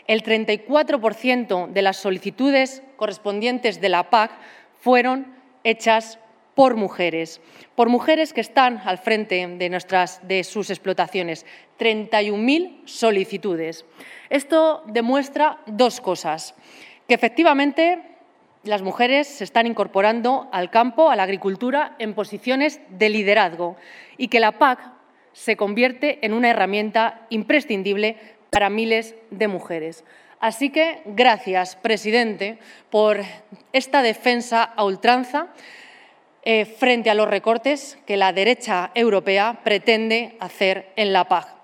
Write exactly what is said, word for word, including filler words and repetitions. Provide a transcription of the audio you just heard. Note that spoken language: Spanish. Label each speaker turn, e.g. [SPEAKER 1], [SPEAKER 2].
[SPEAKER 1] el treinta y cuatro por ciento de las solicitudes correspondientes de la P A C fueron hechas por mujeres, por mujeres que están al frente de, nuestras, de sus explotaciones. treinta y un mil solicitudes. Esto demuestra dos cosas, que efectivamente las mujeres se están incorporando al campo, a la agricultura, en posiciones de liderazgo y que la P A C se convierte en una herramienta imprescindible para miles de mujeres. Así que, gracias, presidente, por esta defensa a ultranza eh, frente a los recortes que la derecha europea pretende hacer en la P A C.